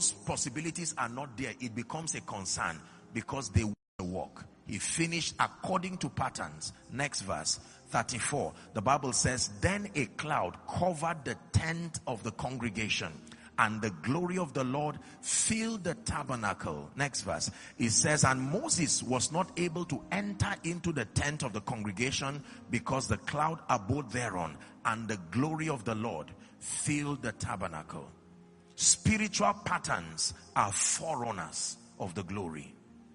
possibilities are not there, it becomes a concern because they walk. He finished according to patterns. Next verse, 34. The Bible says, then a cloud covered the tent of the congregation, and the glory of the Lord filled the tabernacle. Next verse, it says, and Moses was not able to enter into the tent of the congregation because the cloud abode thereon, and the glory of the Lord filled the tabernacle. Spiritual patterns are forerunners of the glory.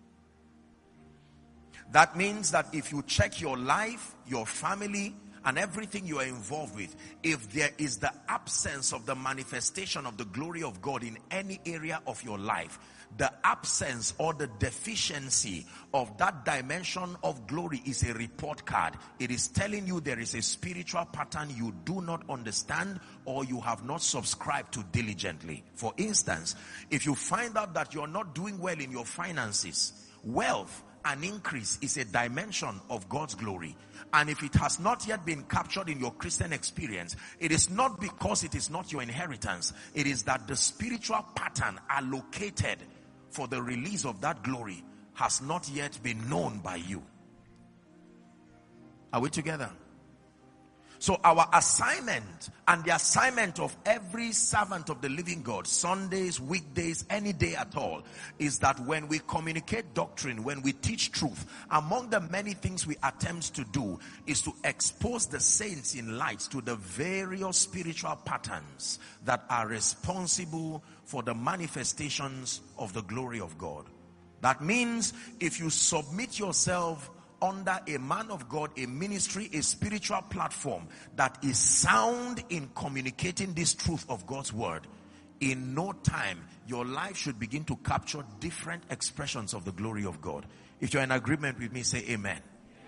That means that if you check your life, your family, and everything you are involved with, if there is the absence of the manifestation of the glory of God in any area of your life, the absence or the deficiency of that dimension of glory is a report card. It is telling you there is a spiritual pattern you do not understand or you have not subscribed to diligently. For instance, if you find out that you're not doing well in your finances, wealth and increase is a dimension of God's glory. And if it has not yet been captured in your Christian experience, it is not because it is not your inheritance. It is that the spiritual pattern allocated for the release of that glory has not yet been known by you. Are we together? So our assignment and the assignment of every servant of the living God, Sundays, weekdays, any day at all, is that when we communicate doctrine, when we teach truth, among the many things we attempt to do is to expose the saints in light to the various spiritual patterns that are responsible for the manifestations of the glory of God. That means if you submit yourself under a man of God, a ministry, a spiritual platform that is sound in communicating this truth of God's word, in no time your life should begin to capture different expressions of the glory of God. If you're in agreement with me, say amen.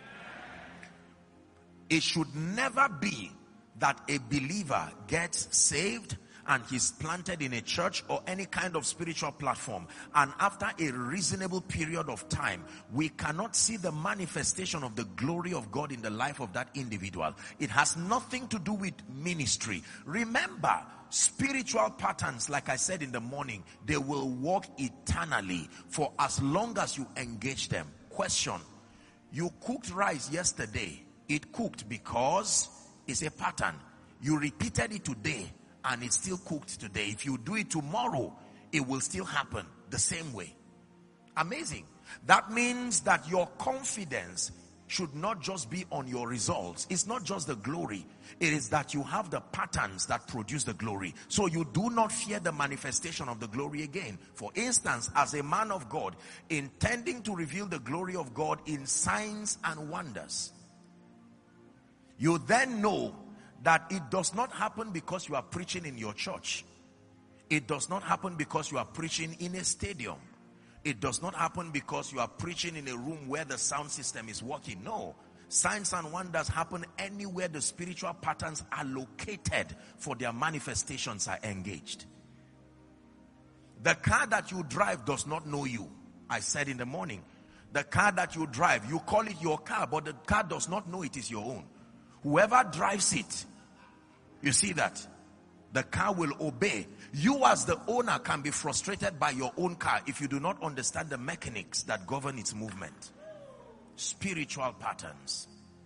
It should never be that a believer gets saved and he's planted in a church or any kind of spiritual platform, and after a reasonable period of time, we cannot see the manifestation of the glory of God in the life of that individual. It has nothing to do with ministry. Remember, spiritual patterns, like I said in the morning, they will walk eternally for as long as you engage them. Question: you cooked rice yesterday. It cooked because it's a pattern. You repeated it today, and it's still cooked today. If you do it tomorrow, it will still happen the same way. Amazing. That means that your confidence should not just be on your results. It's not just the glory. It is that you have the patterns that produce the glory. So you do not fear the manifestation of the glory again. For instance, as a man of God, intending to reveal the glory of God in signs and wonders, you then know that it does not happen because you are preaching in your church. It does not happen because you are preaching in a stadium. It does not happen because you are preaching in a room where the sound system is working. No. Signs and wonders happen anywhere the spiritual patterns are located for their manifestations are engaged. The car that you drive does not know you. I said in the morning, the car that you drive, you call it your car, but the car does not know it is your own. Whoever drives it, you see that the car will obey. You as the owner can be frustrated by your own car if you do not understand the mechanics that govern its movement. Spiritual patterns.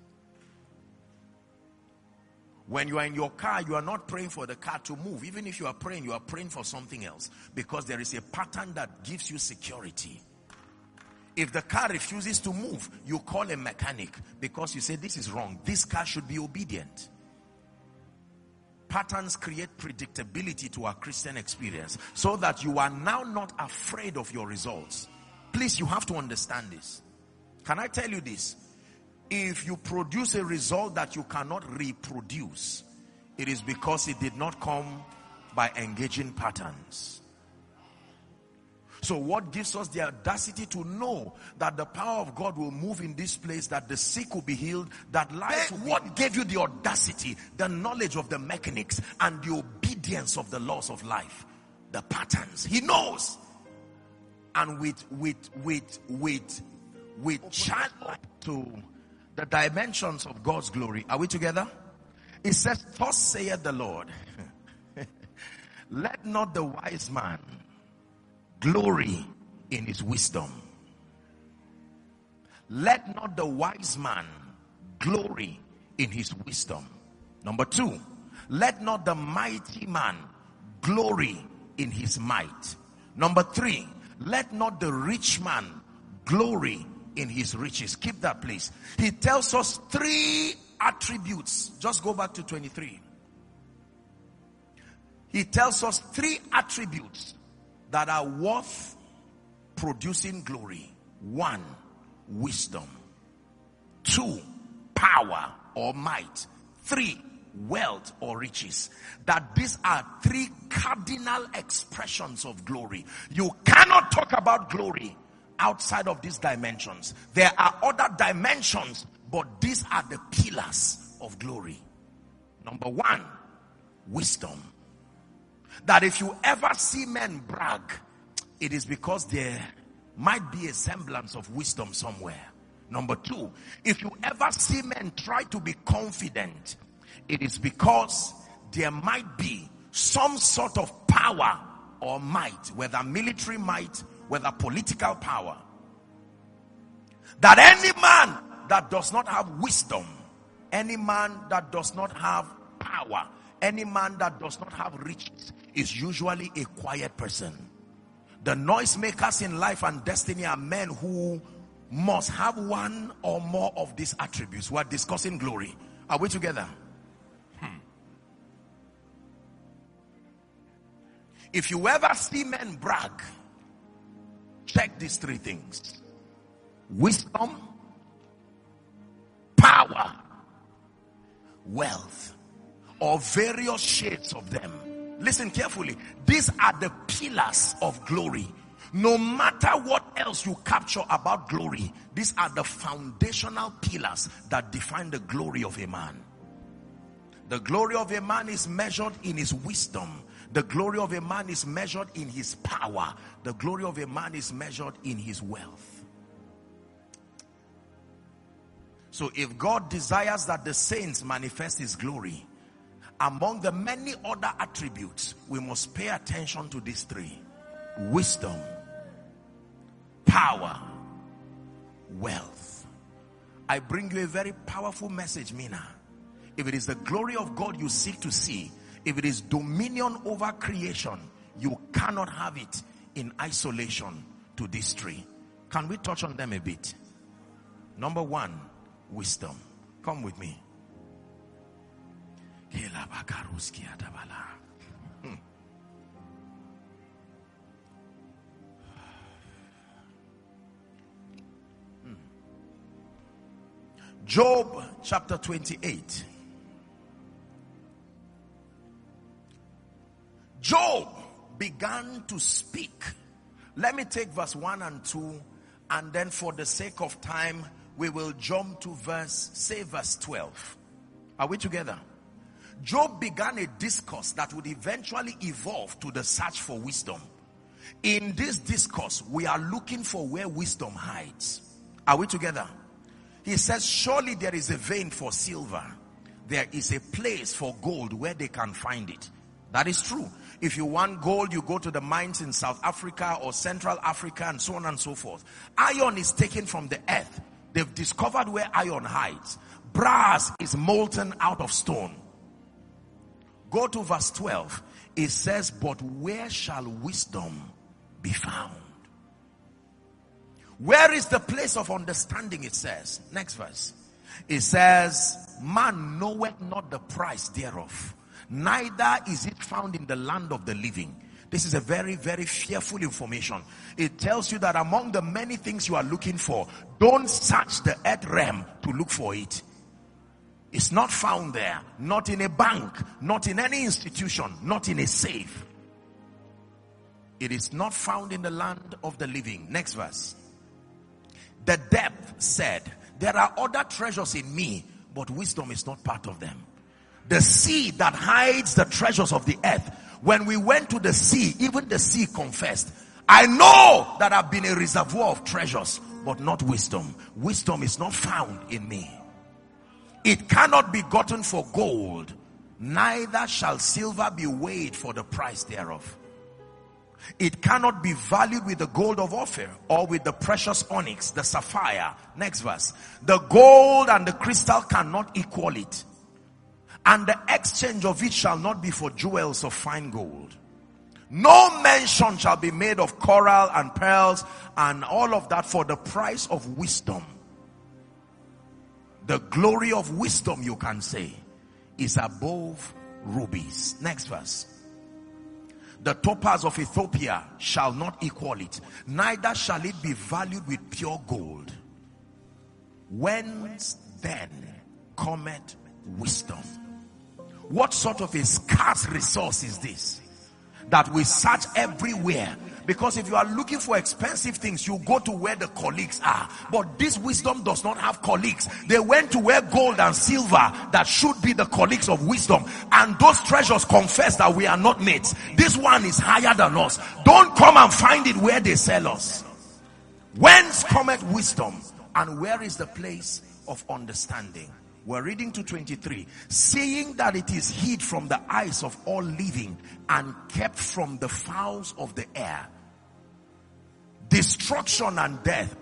When you are in your car, you are not praying for the car to move. Even if you are praying for something else, because there is a pattern that gives you security. If the car refuses to move, you call a mechanic because you say this is wrong. This car should be obedient. Patterns create predictability to our Christian experience so that you are now not afraid of your results. Please, you have to understand this. Can I tell you this? If you produce a result that you cannot reproduce, it is because it did not come by engaging patterns. So what gives us the audacity to know that the power of God will move in this place, that the sick will be healed, that life will be... What gave you the audacity? The knowledge of the mechanics and the obedience of the laws of life. The patterns. He knows. And with childlike to the dimensions of God's glory. Are we together? It says, thus saith the Lord, let not the wise man glory in his wisdom. Let not the wise man glory in his wisdom. Number 2, let not the mighty man glory in his might. Number 3, let not the rich man glory in his riches. Keep that, please. He tells us 3 attributes. Just go back to 23. He tells us 3 attributes that are worth producing glory. 1, wisdom. 2, power or might. 3, wealth or riches. That these are 3 cardinal expressions of glory. You cannot talk about glory outside of these dimensions. There are other dimensions, but these are the pillars of glory. Number 1, wisdom. That if you ever see men brag, it is because there might be a semblance of wisdom somewhere. Number 2, if you ever see men try to be confident, it is because there might be some sort of power or might, whether military might, whether political power. That any man that does not have wisdom, any man that does not have power, any man that does not have riches is usually a quiet person. The noisemakers in life and destiny are men who must have one or more of these attributes. We are discussing glory. Are we together? If you ever see men brag, check these 3 things: wisdom, power, wealth, or various shades of them. Listen carefully. These are the pillars of glory. No matter what else you capture about glory, these are the foundational pillars that define the glory of a man. The glory of a man is measured in his wisdom. The glory of a man is measured in his power. The glory of a man is measured in his wealth. So if God desires that the saints manifest his glory, among the many other attributes, we must pay attention to these 3: wisdom, power, wealth. I bring you a very powerful message, Mina. If it is the glory of God you seek to see, if it is dominion over creation, you cannot have it in isolation to these 3. Can we touch on them a bit? Number 1, wisdom. Come with me. Job chapter 28. Job began to speak. Let me take verse 1 and 2, and then for the sake of time, we will jump to verse 12. Are we together? Job began a discourse that would eventually evolve to the search for wisdom. In this discourse, we are looking for where wisdom hides. Are we together? He says, surely there is a vein for silver. There is a place for gold where they can find it. That is true. If you want gold, you go to the mines in South Africa or Central Africa and so on and so forth. Iron is taken from the earth. They've discovered where iron hides. Brass is molten out of stone. Go to verse 12. It says, but where shall wisdom be found? Where is the place of understanding? It says. Next verse. It says, man knoweth not the price thereof, neither is it found in the land of the living. This is a very, very fearful information. It tells you that among the many things you are looking for, don't search the earth realm to look for it. It's not found there. Not in a bank. Not in any institution. Not in a safe. It is not found in the land of the living. Next verse. The depth said, there are other treasures in me, but wisdom is not part of them. The sea that hides the treasures of the earth. When we went to the sea, even the sea confessed, I know that I've been a reservoir of treasures, but not wisdom. Wisdom is not found in me. It cannot be gotten for gold, neither shall silver be weighed for the price thereof. It cannot be valued with the gold of Ophir or with the precious onyx, the sapphire. Next verse. The gold and the crystal cannot equal it, and the exchange of it shall not be for jewels of fine gold. No mention shall be made of coral and pearls and all of that, for the price of wisdom. The glory of wisdom, you can say, is above rubies. Next verse. The topaz of Ethiopia shall not equal it, neither shall it be valued with pure gold. Whence then cometh wisdom? What sort of a scarce resource is this that we search everywhere? Because if you are looking for expensive things, you go to where the colleagues are. But this wisdom does not have colleagues. They went to where gold and silver that should be the colleagues of wisdom, and those treasures confess that we are not mates. This one is higher than us. Don't come and find it where they sell us. Whence cometh wisdom, and where is the place of understanding? We're reading to 23. Seeing that it is hid from the eyes of all living and kept from the fowls of the air. Destruction and death.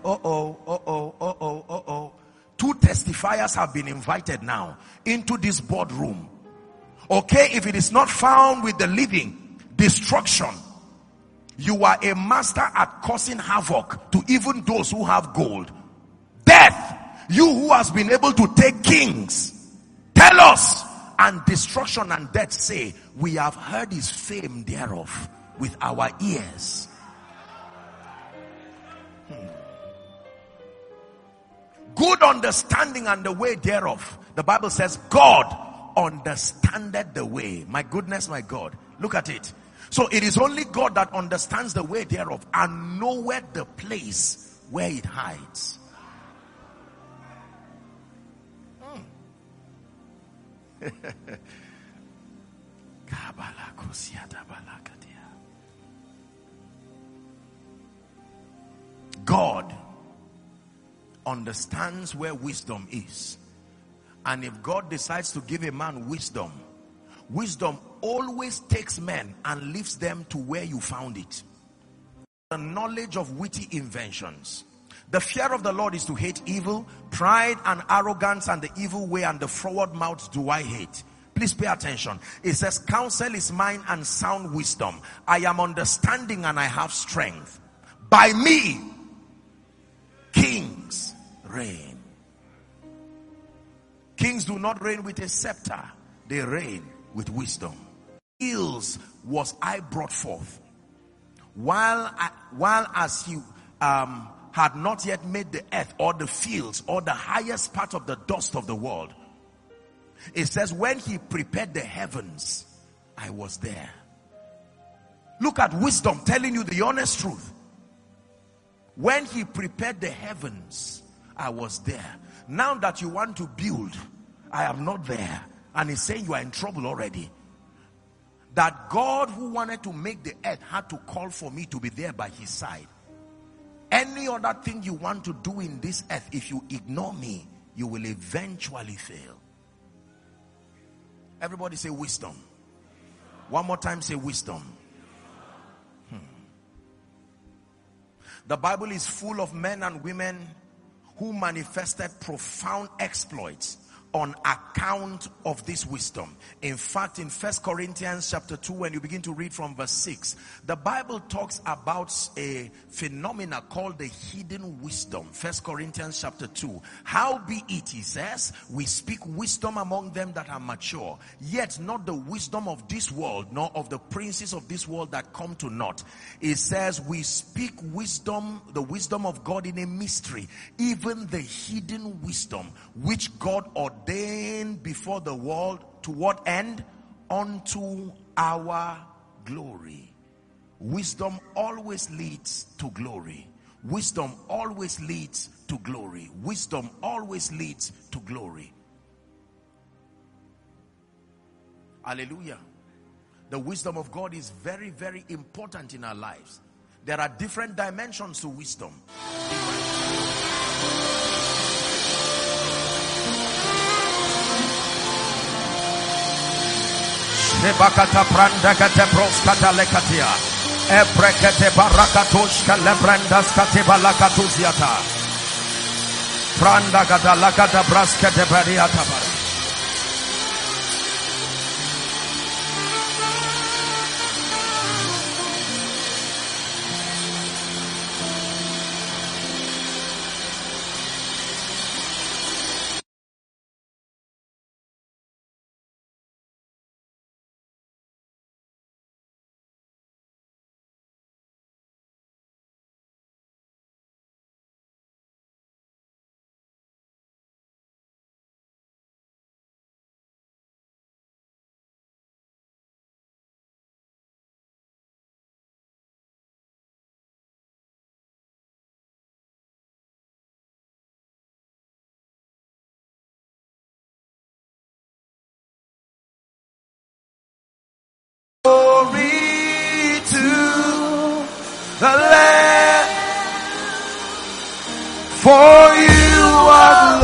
Two testifiers have been invited now into this boardroom. Okay, if it is not found with the living, destruction. You are a master at causing havoc to even those who have gold. Death. You who has been able to take kings, tell us. And destruction and death say, we have heard his fame thereof with our ears. Good understanding and the way thereof. The Bible says God understandeth the way. My goodness, my God. Look at it. So it is only God that understands the way thereof and knoweth the place where it hides. God understands where wisdom is. And if God decides to give a man wisdom, wisdom always takes men and lifts them to where you found it. The knowledge of witty inventions. The fear of the Lord is to hate evil. Pride and arrogance and the evil way and the forward mouth do I hate. Please pay attention. It says, counsel is mine and sound wisdom. I am understanding and I have strength. By me, kings reign. Kings do not reign with a scepter. They reign with wisdom. Hills was I brought forth. While as he had not yet made the earth or the fields or the highest part of the dust of the world. It says, when he prepared the heavens, I was there. Look at wisdom telling you the honest truth. When he prepared the heavens, I was there. Now that you want to build, I am not there. And he's saying you are in trouble already. That God who wanted to make the earth had to call for me to be there by his side. Any other thing you want to do in this earth, if you ignore me, you will eventually fail. Everybody say wisdom. One more time, say wisdom. The Bible is full of men and women who manifested profound exploits on account of this wisdom. In fact, in 1 Corinthians chapter 2, when you begin to read from verse 6, the Bible talks about a phenomena called the hidden wisdom. 1 Corinthians chapter 2. How be it, he says, we speak wisdom among them that are mature, yet not the wisdom of this world, nor of the princes of this world that come to naught. It says we speak wisdom, the wisdom of God in a mystery, even the hidden wisdom, which God ordained before the world. To what end? Unto our glory. Wisdom always leads to glory. Wisdom always leads to glory. Wisdom always leads to glory. Hallelujah. The wisdom of God is very, very important in our lives. There are different dimensions to wisdom. Ebrekete barakatosh kalebrandas katebalakatuziata. Pranda gada lagada braskete bariata. Glory to the Lamb, for you are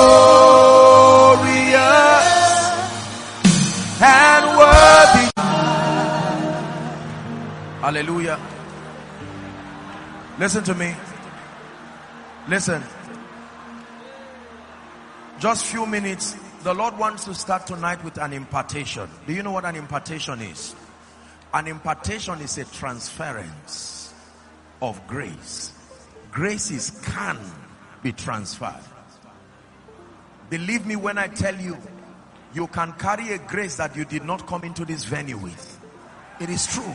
glorious and worthy. Hallelujah. Listen to me. Listen. Just few minutes. The Lord wants to start tonight with an impartation. Do you know what an impartation is? An impartation is a transference of grace. Graces can be transferred. Believe me when I tell you, you can carry a grace that you did not come into this venue with. It is true.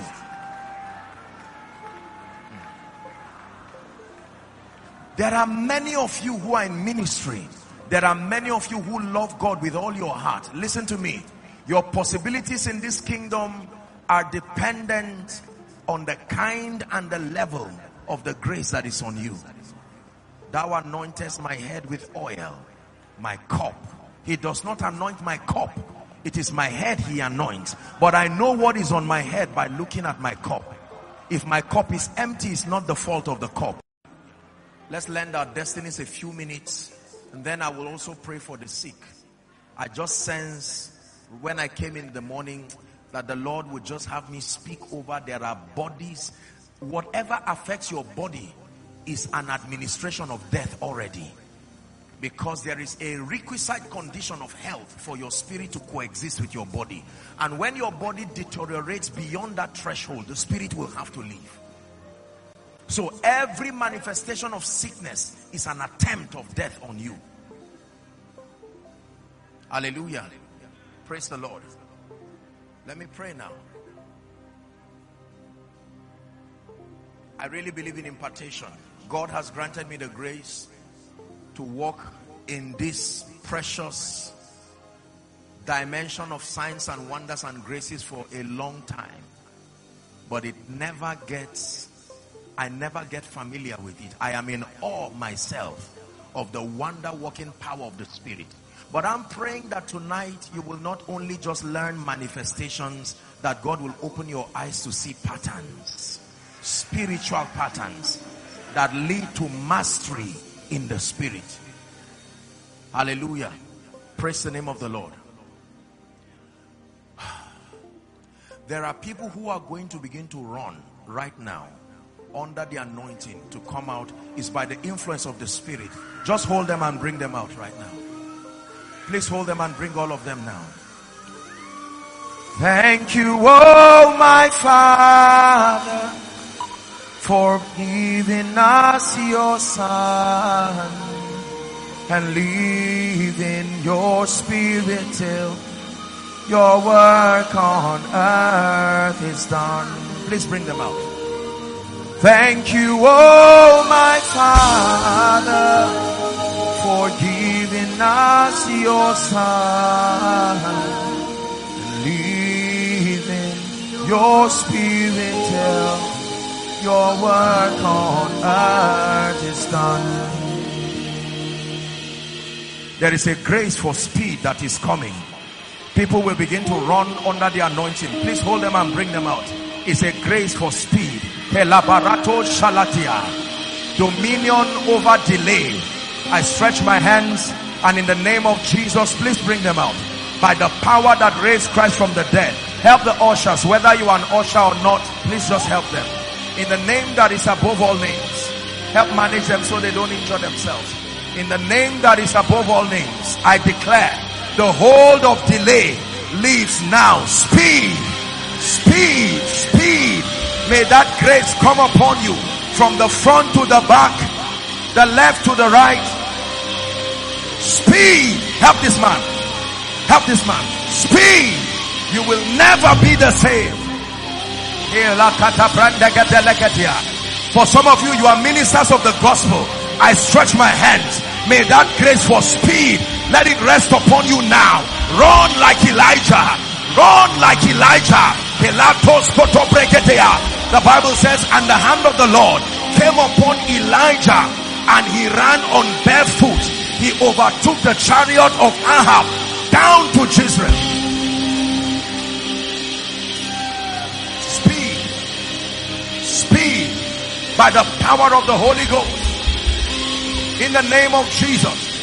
There are many of you who are in ministry. There are many of you who love God with all your heart. Listen to me. Your possibilities in this kingdom are dependent on the kind and the level of the grace that is on you. Thou anointest my head with oil, my cup. He does not anoint my cup. It is my head he anoints. But I know what is on my head by looking at my cup. If my cup is empty, it's not the fault of the cup. Let's lend our destinies a few minutes. And then I will also pray for the sick. I just sense when I came in the morning that the Lord would just have me speak over. There are bodies. Whatever affects your body is an administration of death already. Because there is a requisite condition of health for your spirit to coexist with your body. And when your body deteriorates beyond that threshold, the spirit will have to leave. So every manifestation of sickness is an attempt of death on you. Hallelujah. Praise the Lord. Let me pray now. I really believe in impartation. God has granted me the grace to walk in this precious dimension of signs and wonders and graces for a long time. But it never gets... I never get familiar with it. I am in awe myself of the wonder-working power of the Spirit. But I'm praying that tonight you will not only just learn manifestations, that God will open your eyes to see patterns, spiritual patterns that lead to mastery in the Spirit. Hallelujah. Praise the name of the Lord. There are people who are going to begin to run right now under the anointing to come out. Is by the influence of the Spirit. Just hold them and bring them out right now. Please hold them and bring all of them now. Thank you, oh my Father, for giving us your Son and leaving your Spirit till your work on earth is done. Please bring them out. Thank you, oh my Father, for giving us your Son, leaving your Spirit till your work on earth is done. There is a grace for speed that is coming. People will begin to run under the anointing. Please hold them and bring them out. It's a grace for speed. Kelabarato shalatia. Dominion over delay. I stretch my hands and in the name of Jesus, please bring them out. By the power that raised Christ from the dead, Help the ushers, whether you are an usher or not, please just help them. In the name that is above all names, help manage them so they don't injure themselves. In the name that is above all names, I declare the hold of delay leaves now. Speed, speed, speed. May that grace come upon you from the front to the back, the left to the right. Speed. Help this man. Help this man. Speed. You will never be the same. For some of you, you are ministers of the gospel. I stretch my hands. May that grace for speed, let it rest upon you now. Run like Elijah. Run like Elijah. The Bible says, and the hand of the Lord came upon Elijah, and he ran on barefoot. He overtook the chariot of Ahab down to Jezreel. Speed. Speed. By the power of the Holy Ghost. In the name of Jesus.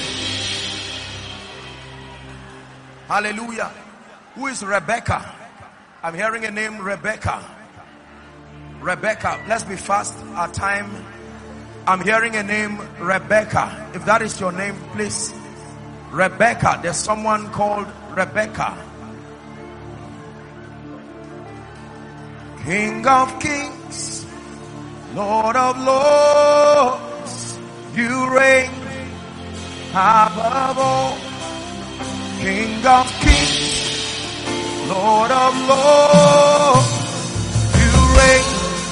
Hallelujah. Who is Rebecca? I'm hearing a name, Rebecca. Rebecca. Let's be fast. Our time. I'm hearing a name, Rebecca. If that is your name, please. Rebecca. There's someone called Rebecca. King of kings, Lord of lords, you reign above all. King of kings, Lord of lords, you reign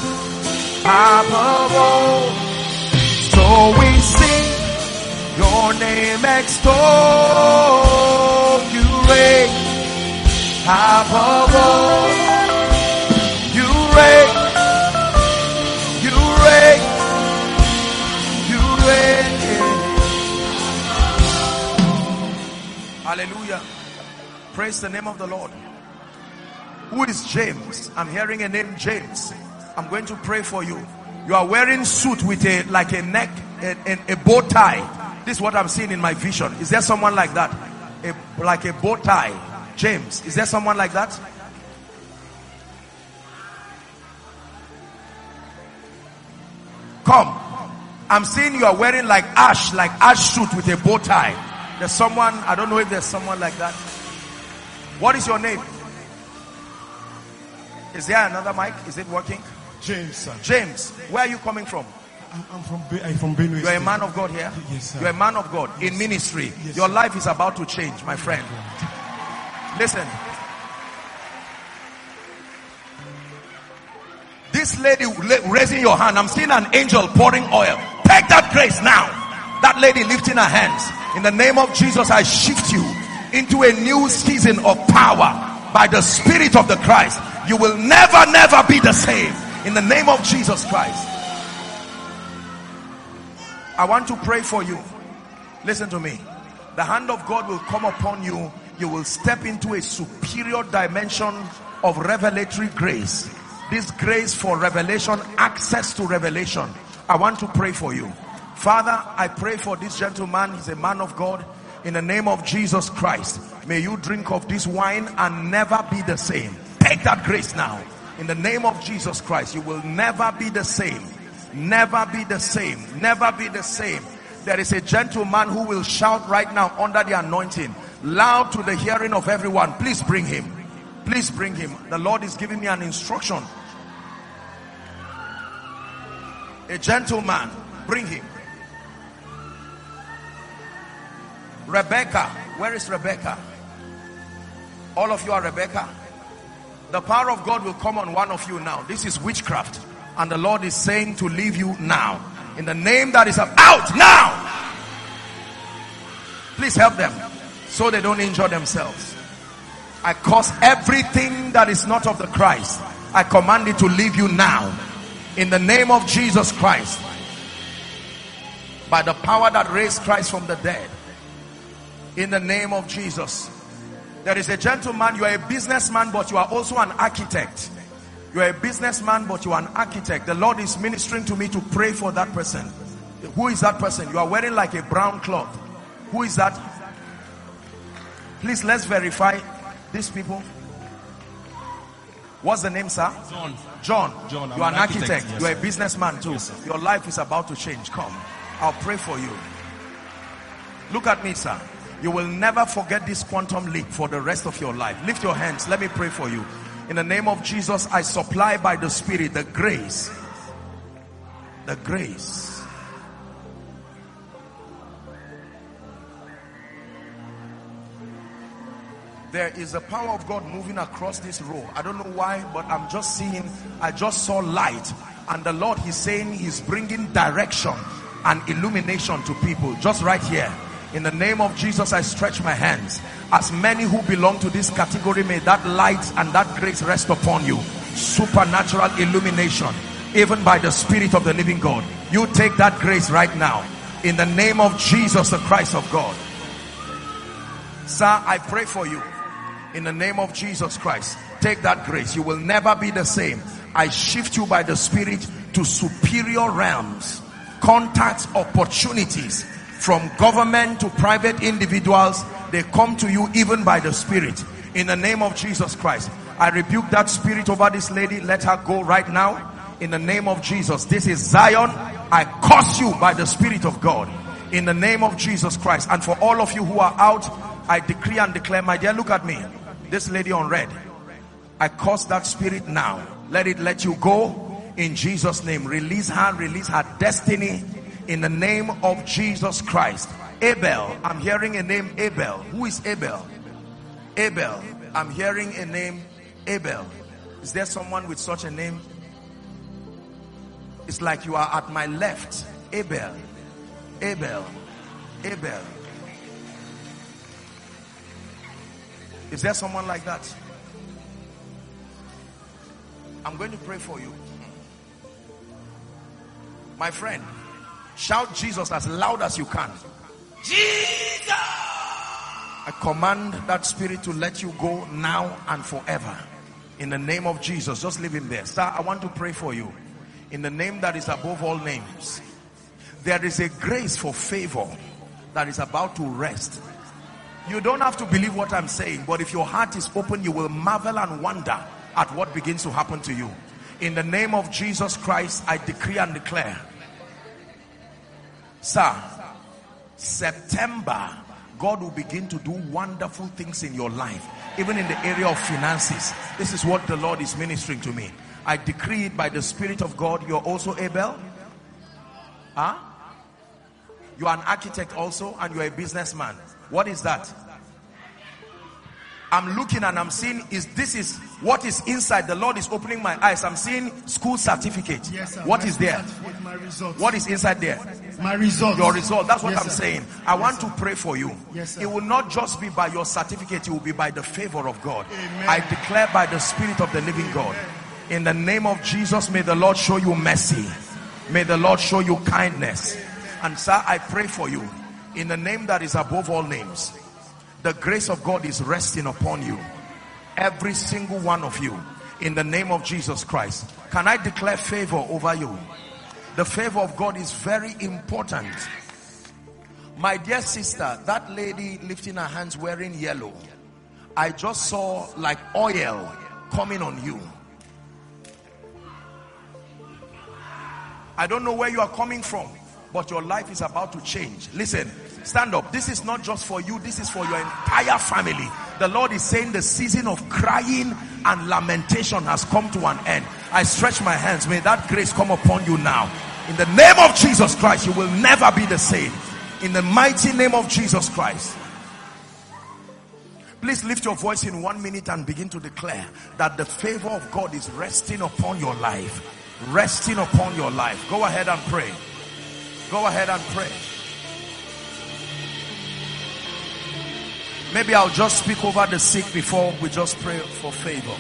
above all. So we sing your name extol. You reign above all. You reign. You reign. You reign. Hallelujah. Praise the name of the Lord. Who is James? I'm hearing a name, James. I'm going to pray for you. You are wearing suit with a bow tie. This is what I'm seeing in my vision. Is there someone like that? Like a bow tie. James, is there someone like that? Come. I'm seeing you are wearing like ash suit with a bow tie. There's someone, I don't know if there's someone like that. What is your name? Is there another mic? Is it working? James, sir. James, where are you coming from? I'm from Benue. You're a man of God here? Yes, sir. You're a man of God in ministry. Yes, your sir. life is about to change, my friend. Listen. This lady raising your hand, I'm seeing an angel pouring oil. Take that grace now. That lady lifting her hands. In the name of Jesus, I shift you into a new season of power by the Spirit of the Christ. You will never be the same. In the name of Jesus Christ. I want to pray for you. Listen to me. The hand of God will come upon you. You will step into a superior dimension of revelatory grace. This grace for revelation, access to revelation. I want to pray for you. Father, I pray for this gentleman. He's a man of God. In the name of Jesus Christ, may you drink of this wine and never be the same. Take that grace now. In the name of Jesus Christ, you will never be the same. Never be the same. Never be the same. There is a gentleman who will shout right now under the anointing, loud to the hearing of everyone. Please bring him. Please bring him. The Lord is giving me an instruction. A gentleman, bring him. Rebecca. Where is Rebecca? All of you are Rebecca. The power of God will come on one of you now. This is witchcraft. And the Lord is saying to leave you now. In the name that is out now. Please help them so they don't injure themselves. I curse everything that is not of the Christ. I command it to leave you now. In the name of Jesus Christ. By the power that raised Christ from the dead. In the name of Jesus. There is a gentleman, you are a businessman, but you are also an architect. You are a businessman, but you are an architect. The Lord is ministering to me to pray for that person. Who is that person? You are wearing like a brown cloth. Who is that? Please, let's verify these people. What's the name, sir? John. John. John, I'm You are an an architect. architect, yes, You are a sir. businessman too. Yes, sir. Your life is about to change. Come. I'll pray for you. Look at me, sir. You will never forget this quantum leap for the rest of your life. Lift your hands. Let me pray for you. In the name of Jesus, I supply by the Spirit the grace. The grace. There is the power of God moving across this row. I don't know why, but I'm just seeing, I just saw light. And the Lord, He's saying He's bringing direction and illumination to people. Just right here. In the name of Jesus, I stretch my hands. As many who belong to this category, may that light and that grace rest upon you. Supernatural illumination, even by the Spirit of the living God. You take that grace right now. In the name of Jesus, the Christ of God. Sir, I pray for you. In the name of Jesus Christ, take that grace. You will never be the same. I shift you by the Spirit to superior realms, contacts, opportunities, from government to private individuals. They come to you even by the Spirit. In the name of Jesus Christ, I rebuke that spirit over this lady. Let her go right now. In the name of Jesus. This is Zion. I curse you by the Spirit of God. In the name of Jesus Christ. And for all of you who are out, I decree and declare, my dear, look at me. This lady on red, I curse that spirit now. Let it let you go in Jesus' name. Release her destiny in the name of Jesus Christ. Abel, I'm hearing a name, Abel. Who is Abel? Abel, I'm hearing a name, Abel. Is there someone with such a name? It's like you are at my left. Abel, Abel, Abel. Is there someone like that? I'm going to pray for you. My friend, shout Jesus as loud as you can. Jesus! I command that spirit to let you go now and forever. In the name of Jesus, just leave him there. Sir, I want to pray for you. In the name that is above all names. There is a grace for favor that is about to rest. You don't have to believe what I'm saying, but if your heart is open, you will marvel and wonder at what begins to happen to you. In the name of Jesus Christ, I decree and declare. Sir, September, God will begin to do wonderful things in your life, even in the area of finances. This is what the Lord is ministering to me. I decree it by the Spirit of God. You're also Abel? Huh? You are an architect also, and you're a businessman. What is that? I'm looking and I'm seeing, this is what is inside. The Lord is opening my eyes. I'm seeing school certificate. Yes, sir. What is there? My results. What is inside there? My results. Your result. That's what Yes, I'm sir. saying. I want to pray for you. Yes, sir. It will not just be by your certificate. It will be by the favor of God. Amen. I declare by the Spirit of the living God. In the name of Jesus, may the Lord show you mercy. May the Lord show you kindness. And sir, I pray for you. In the name that is above all names, the grace of God is resting upon you. Every single one of you. In the name of Jesus Christ. Can I declare favor over you? The favor of God is very important. My dear sister, that lady lifting her hands wearing yellow, I just saw like oil coming on you. I don't know where you are coming from, but your life is about to change. Listen, stand up. This is not just for you. This is for your entire family. The Lord is saying the season of crying and lamentation has come to an end. I stretch my hands. May that grace come upon you now. In the name of Jesus Christ, you will never be the same. In the mighty name of Jesus Christ. Please lift your voice in 1 minute and begin to declare that the favor of God is resting upon your life. Resting upon your life. Go ahead and pray. Go ahead and pray. Maybe I'll just speak over the sick before we just pray for favor.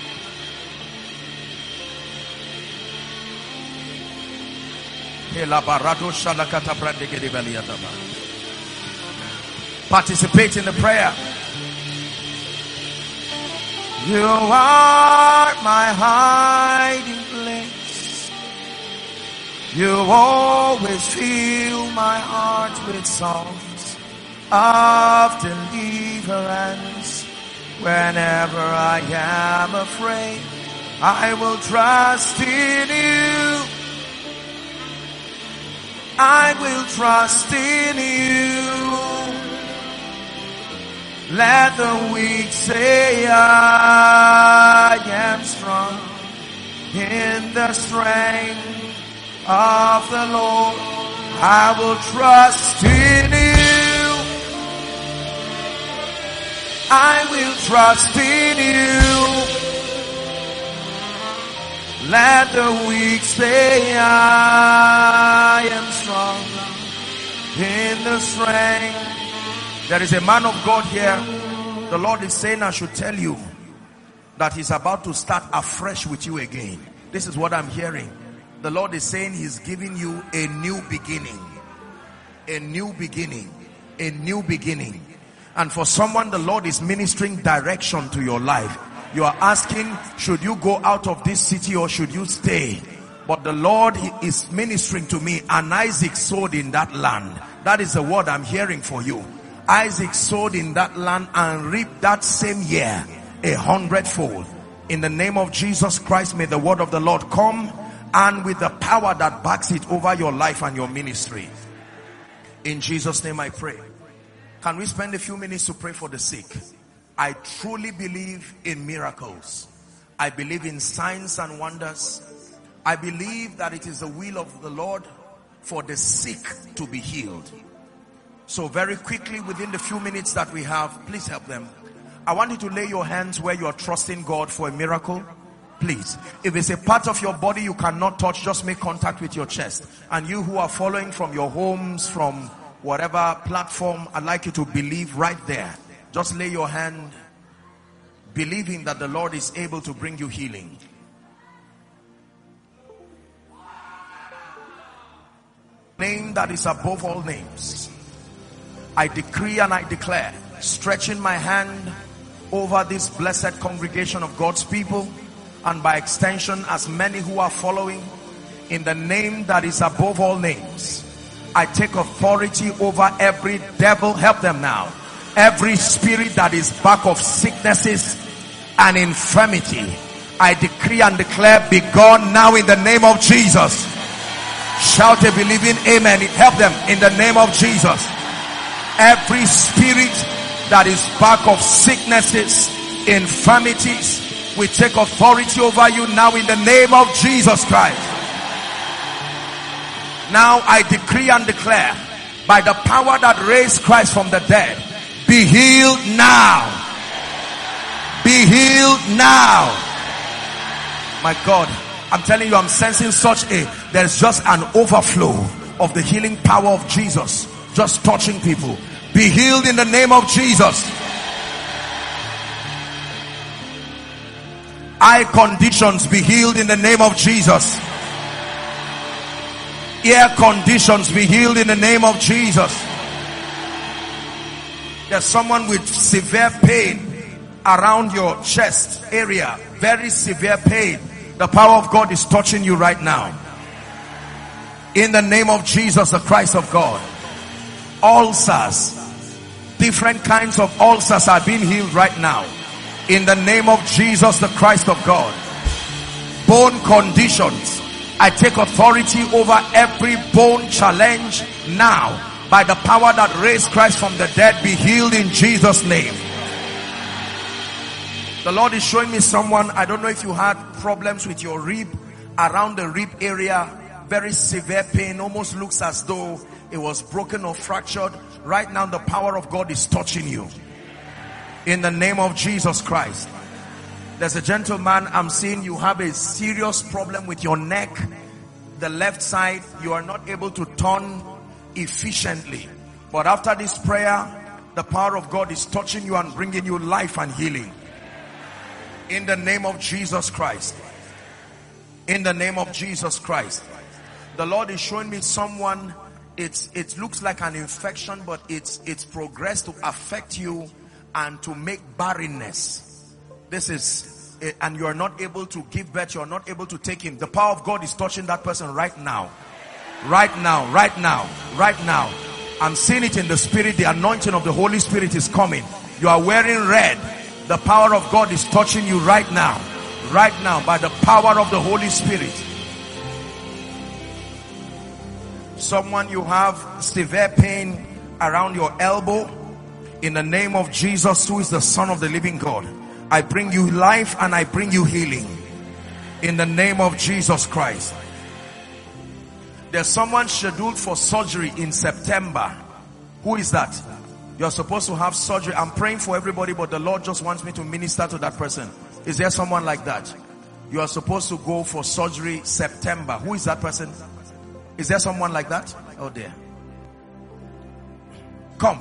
Participate in the prayer. You are my hiding place. You always fill my heart with songs of deliverance. Whenever I am afraid, I will trust in you. I will trust in you. Let the weak say I am strong in the strength of the Lord. I will trust in you. I will trust in you. Let the weak say I am strong in the strength. There is a man of God here. The Lord is saying I should tell you that he's about to start afresh with you again. This is what I'm hearing. The Lord is saying he's giving you a new beginning. A new beginning. A new beginning. And for someone, the Lord is ministering direction to your life. You are asking, should you go out of this city or should you stay? But the Lord is ministering to me, and Isaac sowed in that land. That is the word I'm hearing for you. Isaac sowed in that land and reaped that same year 100-fold. In the name of Jesus Christ, may the word of the Lord come, and with the power that backs it over your life and your ministry. In Jesus' name I pray. Can we spend a few minutes to pray for the sick? I truly believe in miracles. I believe in signs and wonders. I believe that it is the will of the Lord for the sick to be healed. So very quickly, within the few minutes that we have, please help them. I want you to lay your hands where you are trusting God for a miracle. Please. If it's a part of your body you cannot touch, just make contact with your chest. And you who are following from your homes, from whatever platform, I'd like you to believe right there. Just lay your hand, believing that the Lord is able to bring you healing. Name that is above all names. I decree and I declare, stretching my hand over this blessed congregation of God's people, and by extension as many who are following, in the name that is above all names, I take authority over every devil. Help them now. Every spirit that is back of sicknesses and infirmity, I decree and declare, be gone now in the name of Jesus. Shout a believing amen. Help them in the name of Jesus. Every spirit that is back of sicknesses, infirmities, we take authority over you now in the name of Jesus Christ. Now I decree and declare, by the power that raised Christ from the dead, be healed now. Be healed now. My God, I'm telling you, I'm sensing there's just an overflow of the healing power of Jesus just touching people. Be healed in the name of Jesus. Eye conditions, be healed in the name of Jesus. Ear conditions, be healed in the name of Jesus. There's someone with severe pain around your chest area, very severe pain. The power of God is touching you right now. In the name of Jesus, the Christ of God. Ulcers, different kinds of ulcers are being healed right now. In the name of Jesus, the Christ of God. Bone conditions, I take authority over every bone challenge now. By the power that raised Christ from the dead, be healed in Jesus' name. The Lord is showing me someone, I don't know if you had problems with your rib, around the rib area, very severe pain, almost looks as though it was broken or fractured. Right now the power of God is touching you. In the name of Jesus Christ. There's a gentleman, I'm seeing you have a serious problem with your neck, the left side. You are not able to turn efficiently. But after this prayer, the power of God is touching you and bringing you life and healing. In the name of Jesus Christ. In the name of Jesus Christ. The Lord is showing me someone, it looks like an infection, but it's progressed to affect you and to make barrenness. This is it, and you are not able to give birth, you are not able to take in. The power of God is touching that person right now. Right now, right now, right now. I'm seeing it in the spirit. The anointing of the Holy Spirit is coming. You are wearing red. The power of God is touching you right now. right now by the power of the Holy Spirit. Someone, you have severe pain around your elbow. In the name of Jesus, who is the Son of the living God, I bring you life and I bring you healing. In the name of Jesus Christ. There's someone scheduled for surgery in September. Who is that? You're supposed to have surgery. I'm praying for everybody, but the Lord just wants me to minister to that person. Is there someone like that? You are supposed to go for surgery September. Who is that person? Is there someone like that? Oh dear. Come.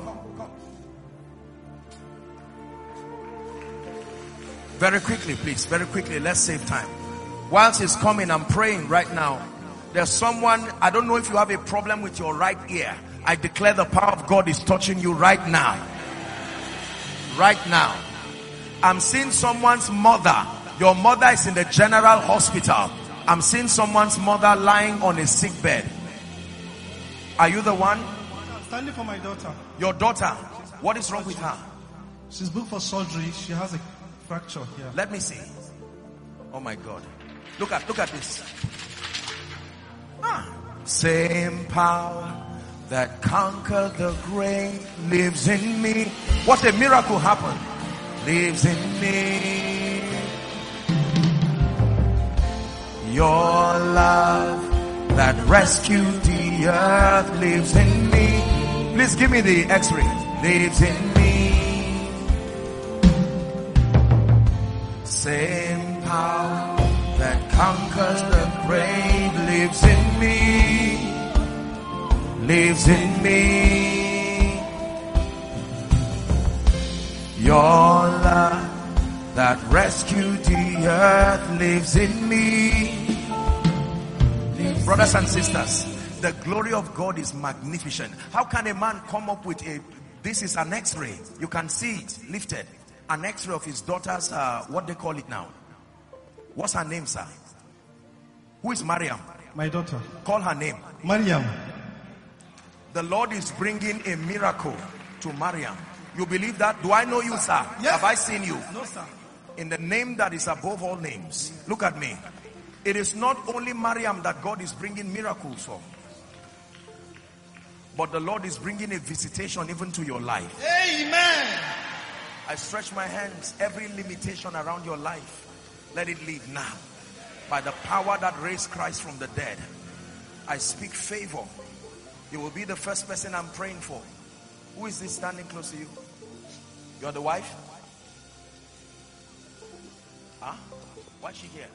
Very quickly, please. Very quickly. Let's save time. Whilst he's coming, I'm praying right now. There's someone, I don't know if you have a problem with your right ear. I declare the power of God is touching you right now. Right now. I'm seeing someone's mother. Your mother is in the general hospital. I'm seeing someone's mother lying on a sick bed. Are you the one? I'm standing for my daughter. Your daughter. What is wrong with her? She's booked for surgery. She has a fracture here. Let me see. Oh my God. Look at this. Same power that conquered the grave lives in me. What a miracle happened. Lives in me. Your love that rescued the earth lives in me. Please give me the x-ray. Lives in me. Same power that conquers the grave lives in me. Lives in me. Your love that rescued the earth lives in me. Brothers and sisters, the glory of God is magnificent. How can a man come up with this is an x-ray. You can see it lifted. An x-ray of his daughter's, what they call it now. What's her name, sir? Who is Mariam? My daughter. Call her name. Mariam. The Lord is bringing a miracle to Mariam. You believe that? Do I know you, sir? Yes. Have I seen you? No, sir. In the name that is above all names. Look at me. It is not only Mariam that God is bringing miracles for. But the Lord is bringing a visitation even to your life. Amen. I stretch my hands. Every limitation around your life, let it leave now. By the power that raised Christ from the dead, I speak favor. You will be the first person I'm praying for. Who is this standing close to you? You're the wife? Huh? Why is she here?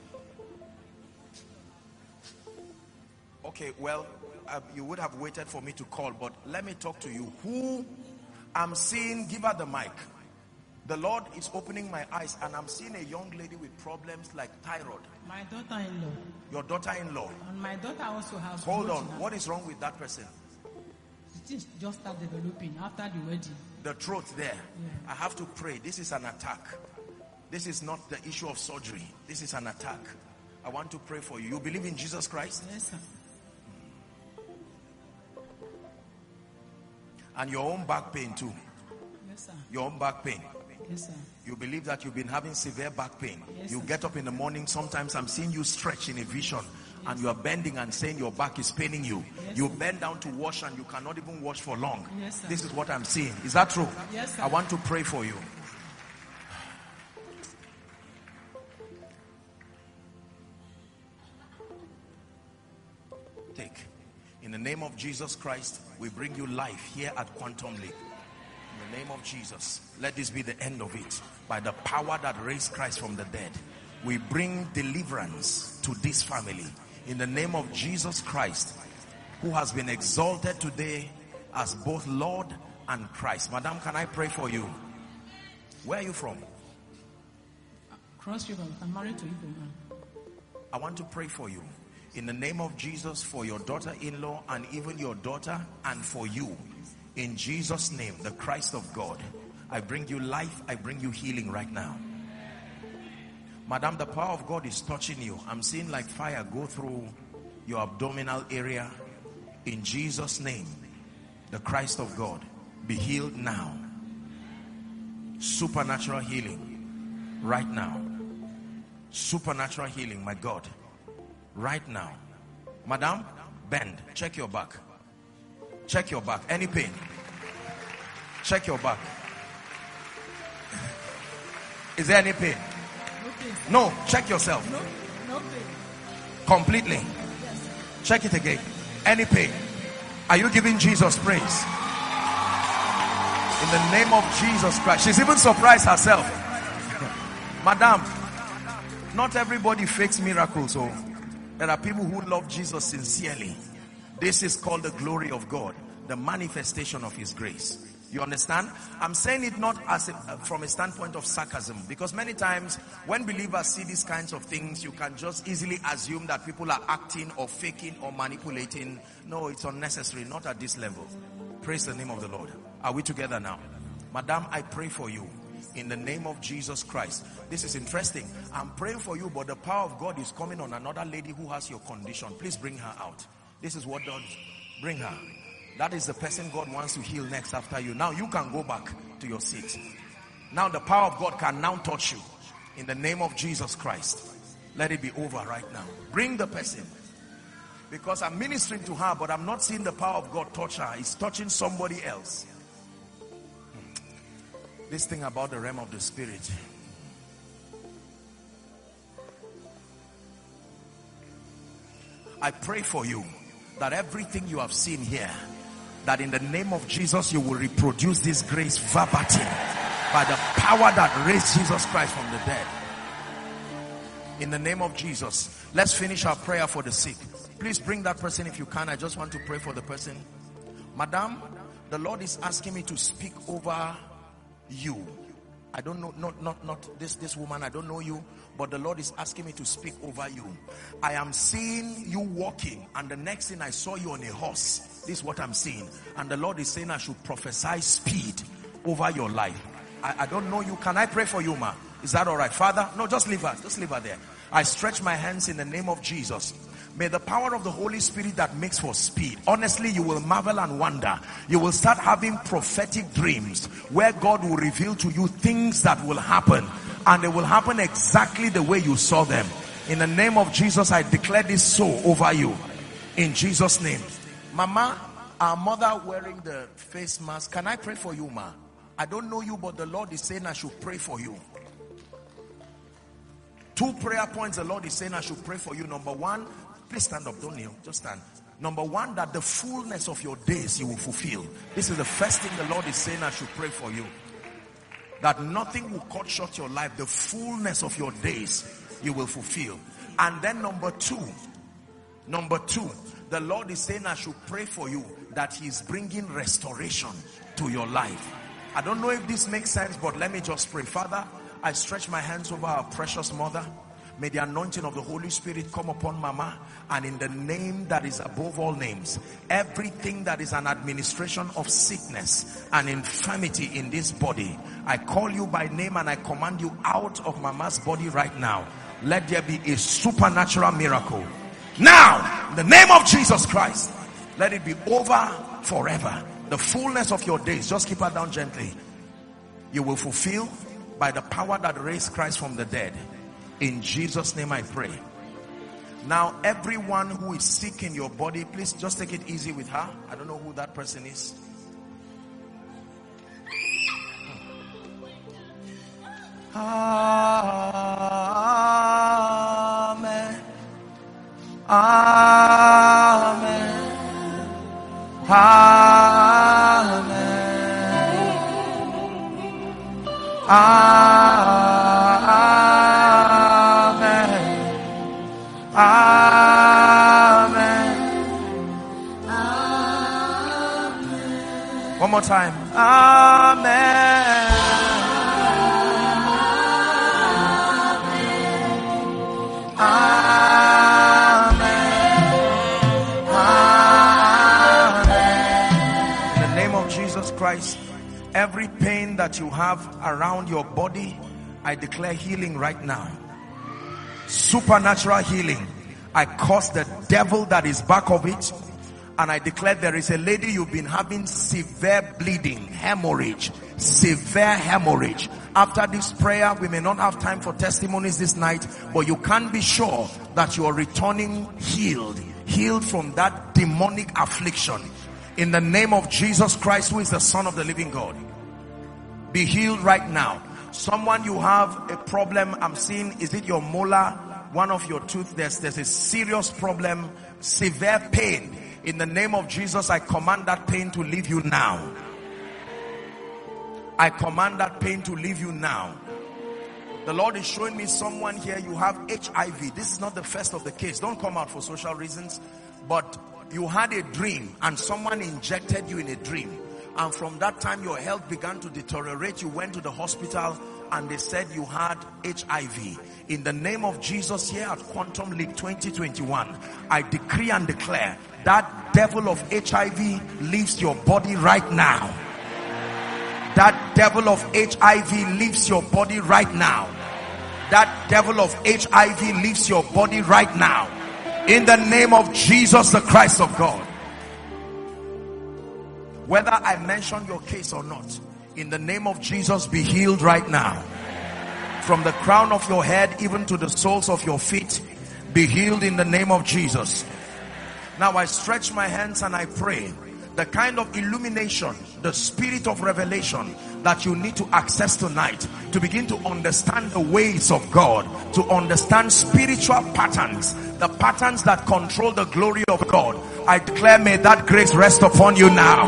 Okay, well, you would have waited for me to call, but let me talk to you. Who I'm seeing, give her the mic. The Lord is opening my eyes and I'm seeing a young lady with problems like thyroid. My daughter-in-law. Your daughter-in-law. And my daughter also has. Hold on. What is wrong with that person? It just started developing after the wedding. The throat there. Yeah. I have to pray. This is an attack. This is not the issue of surgery. This is an attack. I want to pray for you. You believe in Jesus Christ? Yes, sir. And your own back pain too. Yes, sir. Your own back pain. Yes, sir. You believe that you've been having severe back pain. Yes, you sir. get up in the morning. Sometimes I'm seeing you stretch in a vision. And you are bending and saying your back is paining you. Yes, you sir. bend down to wash and you cannot even wash for long. Yes, sir. This is what I'm seeing. Is that true? Yes, sir. I want to pray for you. Take. In the name of Jesus Christ, we bring you life here at Quantum League. In the name of Jesus, let this be the end of it. By the power that raised Christ from the dead, we bring deliverance to this family. In the name of Jesus Christ, who has been exalted today as both Lord and Christ. Madam, can I pray for you? Where are you from? Cross River. I'm married to Igbo man. I want to pray for you. In the name of Jesus, for your daughter-in-law and even your daughter, and for you. In Jesus' name, the Christ of God, I bring you life, I bring you healing right now. Madam, the power of God is touching you. I'm seeing like fire go through your abdominal area. In Jesus' name, the Christ of God, be healed now. Supernatural healing right now. Supernatural healing, my God. Right now. Madam, bend. Check your back. Check your back. Any pain? Check your back. Is there any pain? No pain. No. Check yourself. No pain. Completely. Yes. Check it again. Any pain? Are you giving Jesus praise? In the name of Jesus Christ. She's even surprised herself. Madam, not everybody fakes miracles. So there are people who love Jesus sincerely. This is called the glory of God, the manifestation of his grace. You understand? I'm saying it not as from a standpoint of sarcasm, because many times when believers see these kinds of things, you can just easily assume that people are acting or faking or manipulating. No, it's unnecessary. Not at this level. Praise the name of the Lord. Are we together now? Madam, I pray for you in the name of Jesus Christ. This is interesting. I'm praying for you, but the power of God is coming on another lady who has your condition. Please bring her out. This is what does. Bring her. That is the person God wants to heal next after you. Now you can go back to your seat. Now the power of God can now touch you in the name of Jesus Christ. Let it be over right now. Bring the person. Because I'm ministering to her, but I'm not seeing the power of God touch her. It's touching somebody else. This thing about the realm of the spirit. I pray for you that everything you have seen here, that in the name of Jesus you will reproduce this grace verbatim by the power that raised Jesus Christ from the dead. In the name of Jesus. Let's finish our prayer for the sick. Please bring that person if you can. I just want to pray for the person. Madam, the Lord is asking me to speak over you. I don't know, not this woman, I don't know you, but the Lord is asking me to speak over you. I am seeing you walking, and the next thing I saw you on a horse. This is what I'm seeing. And the Lord is saying I should prophesy speed over your life. I don't know you. Can I pray for you, ma? Is that all right? Father? No, just leave her. Just leave her there. I stretch my hands in the name of Jesus. May the power of the Holy Spirit that makes for speed. Honestly, you will marvel and wonder. You will start having prophetic dreams where God will reveal to you things that will happen. And they will happen exactly the way you saw them. In the name of Jesus, I declare this so over you. In Jesus' name. Mama, our mother wearing the face mask. Can I pray for you, ma? I don't know you, but the Lord is saying I should pray for you. 2 prayer points the Lord is saying I should pray for you. Number 1, please stand up, don't kneel, just stand. Number 1, that the fullness of your days you will fulfill. This is the first thing the Lord is saying I should pray for you. That nothing will cut short your life. The fullness of your days you will fulfill. And then number 2, the Lord is saying I should pray for you that he is bringing restoration to your life. I don't know if this makes sense, but let me just pray. Father, I stretch my hands over our precious mother. May the anointing of the Holy Spirit come upon Mama, and in the name that is above all names, everything that is an administration of sickness and infirmity in this body, I call you by name and I command you out of Mama's body right now. Let there be a supernatural miracle. Now, in the name of Jesus Christ, let it be over forever. The fullness of your days, just keep her down gently, you will fulfill by the power that raised Christ from the dead. In Jesus' name I pray. Now, everyone who is sick in your body, please just take it easy with her. I don't know who that person is. Amen. Amen. Amen. Amen. Amen. Amen. One more time. Amen. Christ, every pain that you have around your body, I declare healing right now. Supernatural healing. I curse the devil that is back of it, and I declare there is a lady, you've been having severe bleeding, hemorrhage, severe hemorrhage. After this prayer, we may not have time for testimonies this night, but you can be sure that you are returning healed from that demonic affliction. In the name of Jesus Christ, who is the Son of the living God. Be healed right now. Someone, you have a problem. I'm seeing, is it your molar, one of your tooth? There's a serious problem, severe pain. In the name of Jesus, I command that pain to leave you now. I command that pain to leave you now. The Lord is showing me someone here, you have HIV. This is not the first of the case. Don't come out for social reasons. But you had a dream and someone injected you in a dream. And from that time, your health began to deteriorate. You went to the hospital and they said you had HIV. In the name of Jesus, here at Quantum League 2021, I decree and declare that devil of HIV leaves your body right now. That devil of HIV leaves your body right now. That devil of HIV leaves your body right now. In the name of Jesus, the Christ of God. Whether I mention your case or not, in the name of Jesus, be healed right now. From the crown of your head even to the soles of your feet, be healed in the name of Jesus. Now I stretch my hands and I pray the kind of illumination, the spirit of revelation that you need to access tonight to begin to understand the ways of God, to understand spiritual patterns, the patterns that control the glory of God. I declare, may that grace rest upon you now.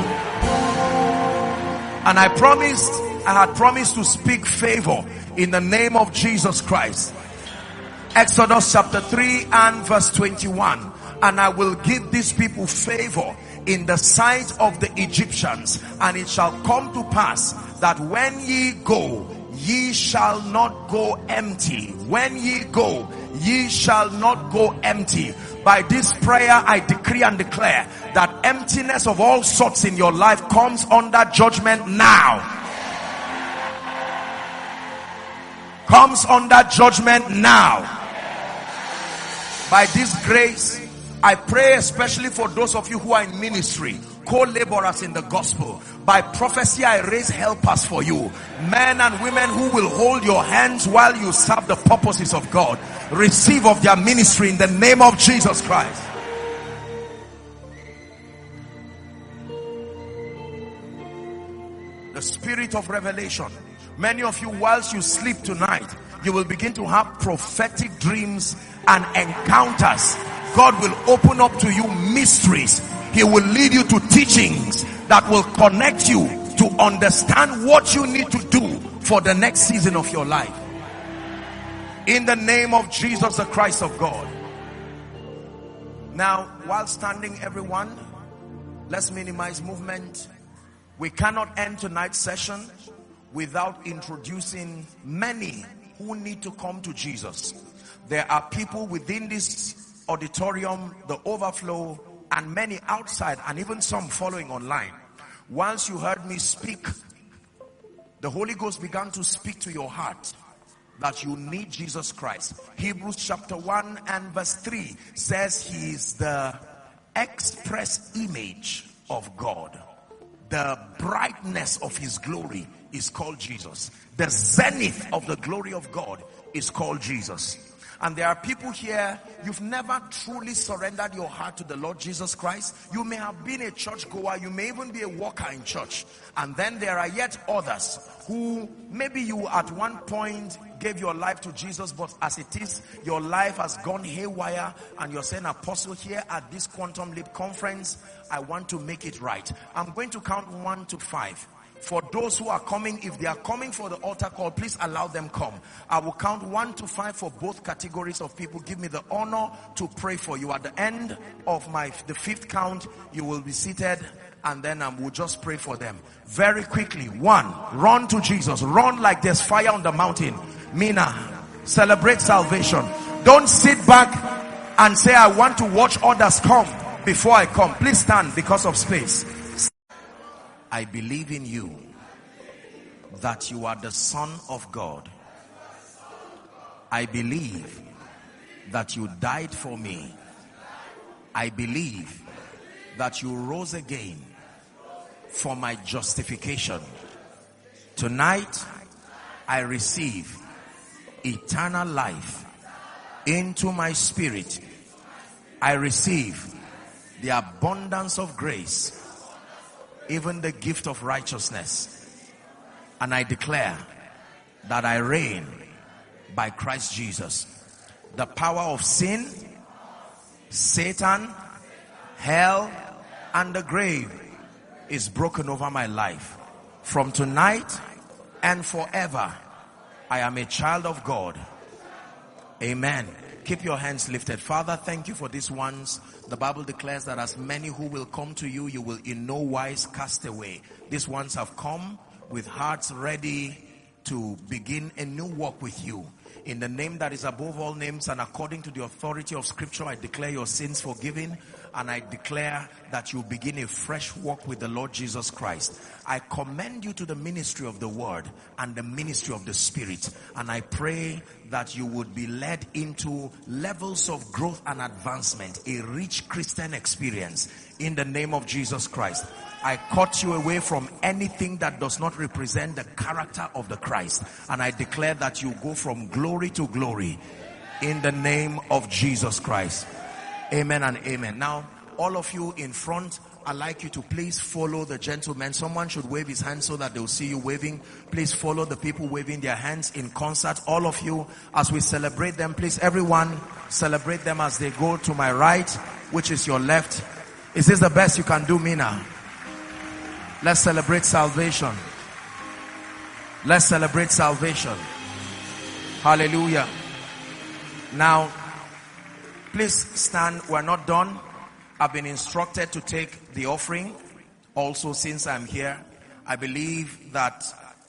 And I had promised to speak favor in the name of Jesus Christ. Exodus chapter 3 and verse 21. And I will give these people favor in the sight of the Egyptians, and it shall come to pass that when ye go, ye shall not go empty. When ye go, ye shall not go empty. By this prayer, I decree and declare that emptiness of all sorts in your life comes under judgment now. Comes under judgment now. By this grace, I pray especially for those of you who are in ministry, co-laborers in the gospel. By prophecy, I raise helpers for you. Men and women who will hold your hands while you serve the purposes of God. Receive of their ministry in the name of Jesus Christ. The spirit of revelation. Many of you, whilst you sleep tonight, you will begin to have prophetic dreams and encounters. God will open up to you mysteries. He will lead you to teachings that will connect you to understand what you need to do for the next season of your life. In the name of Jesus, the Christ of God. Now, while standing, everyone, let's minimize movement. We cannot end tonight's session without introducing many who need to come to Jesus. There are people within this auditorium, the overflow, and many outside, and even some following online. Once you heard me speak, the Holy Ghost began to speak to your heart that you need Jesus Christ. Hebrews chapter 1 and verse 3 says he is the express image of God. The brightness of his glory is called Jesus. The zenith of the glory of God is called Jesus. And there are people here, you've never truly surrendered your heart to the Lord Jesus Christ. You may have been a church goer, you may even be a worker in church. And then there are yet others who maybe you at one point gave your life to Jesus, but as it is, your life has gone haywire, and you're saying, Apostle, here at this Quantum Leap conference, I want to make it right. I'm going to count 1 to 5. For those who are coming, if they are coming for the altar call, please allow them come. I will count 1 to 5 for both categories of people. Give me the honor to pray for you. At the end of the 5th count, you will be seated, and then we'll just pray for them. Very quickly. 1, run to Jesus. Run like there's fire on the mountain. Mina, celebrate salvation. Don't sit back and say, I want to watch others come before I come. Please stand because of space. I believe in you, that you are the Son of God. I believe that you died for me. I believe that you rose again for my justification. Tonight, I receive eternal life into my spirit. I receive the abundance of grace, even the gift of righteousness. And I declare that I reign by Christ Jesus. The power of sin, Satan, hell, and the grave is broken over my life. From tonight and forever, I am a child of God. Amen. Keep your hands lifted. Father, thank you for these ones. The Bible declares that as many who will come to you, you will in no wise cast away. These ones have come with hearts ready to begin a new walk with you. In the name that is above all names and according to the authority of Scripture, I declare your sins forgiven, and I declare that you begin a fresh walk with the Lord Jesus Christ. I commend you to the ministry of the Word and the ministry of the Spirit, and I pray that you would be led into levels of growth and advancement, a rich Christian experience in the name of Jesus Christ. I cut you away from anything that does not represent the character of the Christ, and I declare that you go from glory to glory in the name of Jesus Christ. Amen and amen. Now, all of you in front, I'd like you to please follow the gentleman. Someone should wave his hand so that they'll see you waving. Please follow the people waving their hands in concert. All of you, as we celebrate them, please everyone celebrate them as they go to my right, which is your left. Is this the best you can do, Mina? Let's celebrate salvation. Let's celebrate salvation. Hallelujah. Now, please stand. We're not done. I've been instructed to take the offering. Also, since I'm here, I believe that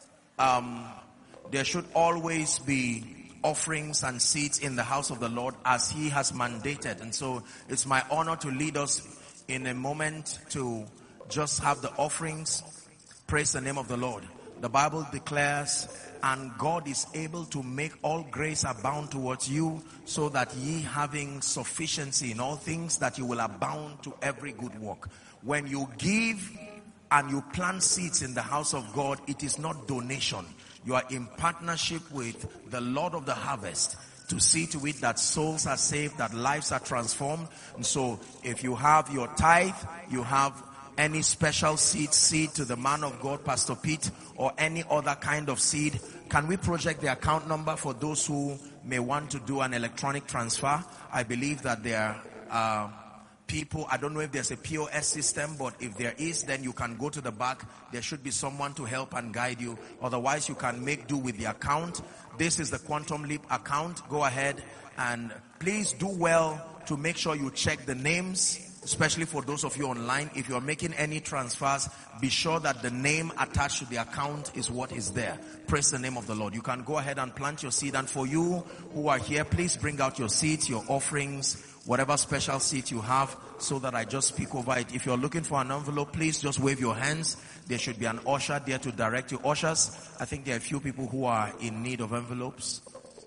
there should always be offerings and seeds in the house of the Lord as He has mandated. And so it's my honor to lead us in a moment to just have the offerings. Praise the name of the Lord. The Bible declares, and God is able to make all grace abound towards you, so that ye having sufficiency in all things, that you will abound to every good work. When you give and you plant seeds in the house of God, it is not donation. You are in partnership with the Lord of the harvest to see to it that souls are saved, that lives are transformed. And so if you have your tithe, you have any special seed to the man of God, Pastor Pete, or any other kind of seed, can we project the account number for those who may want to do an electronic transfer? I believe that there are people, I don't know if there's a POS system, but if there is, then you can go to the back. There should be someone to help and guide you. Otherwise, you can make do with the account. This is the Quantum Leap account. Go ahead and please do well to make sure you check the names, especially for those of you online. If you're making any transfers, be sure that the name attached to the account is what is there. Praise the name of the Lord. You can go ahead and plant your seed. And for you who are here, please bring out your seeds, your offerings, whatever special seed you have, so that I just speak over it. If you're looking for an envelope, please just wave your hands. There should be an usher there to direct you. Ushers, I think there are a few people who are in need of envelopes.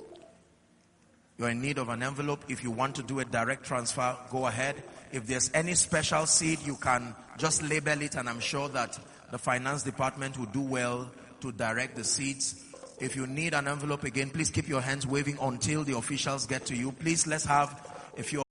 You're in need of an envelope. If you want to do a direct transfer, go ahead. If there's any special seed, you can just label it, and I'm sure that the finance department will do well to direct the seeds. If you need an envelope again, please keep your hands waving until the officials get to you. Please, let's have a few